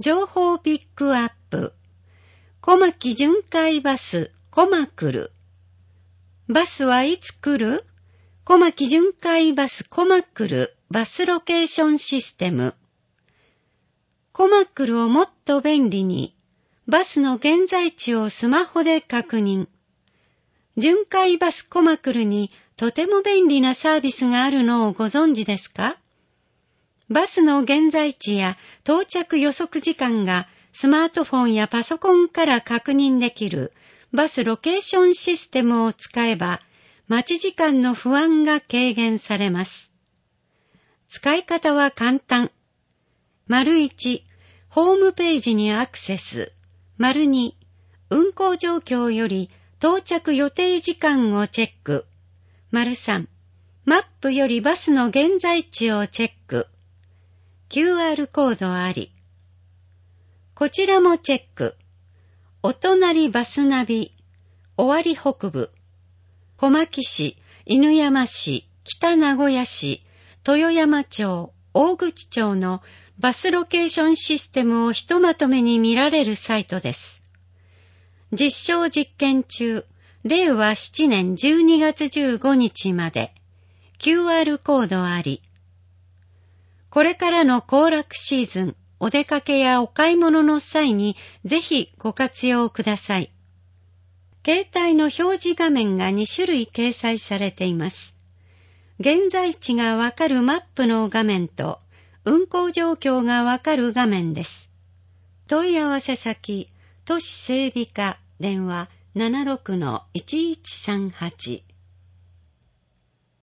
情報ピックアップ。小牧巡回バス、コマ来る。バスはいつ来る？小牧巡回バス、コマ来る。バスロケーションシステム。コマ来るをもっと便利に。バスの現在地をスマホで確認。巡回バスコマ来るにとても便利なサービスがあるのをご存知ですか？バスの現在地や到着予測時間がスマートフォンやパソコンから確認できるバスロケーションシステムを使えば待ち時間の不安が軽減されます。使い方は簡単。1、ホームページにアクセス。2、運行状況より到着予定時間をチェック。3、マップよりバスの現在地をチェック。QR コードあり。こちらもチェック。お隣バスナビ、尾張北部、小牧市、犬山市、北名古屋市、豊山町、大口町のバスロケーションシステムをひとまとめに見られるサイトです。実証実験中、令和7年12月15日まで、QR コードあり。これからの行楽シーズン、お出かけやお買い物の際にぜひご活用ください。携帯の表示画面が2種類掲載されています。現在地がわかるマップの画面と運行状況がわかる画面です。問い合わせ先、都市整備課電話 76-1138